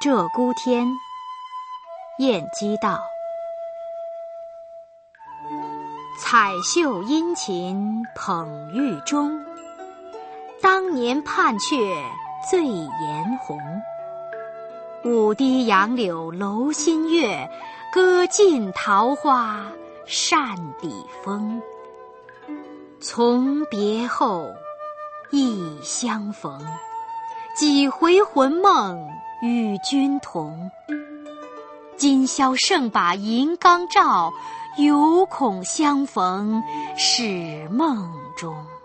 鹧鸪天。晏几道。彩袖殷勤捧玉钟，当年盼却醉颜红。舞堤杨柳楼新月，歌尽桃花扇底风。从别后，忆相逢，几回魂梦与君同。今宵胜把银缸照，犹恐相逢是梦中。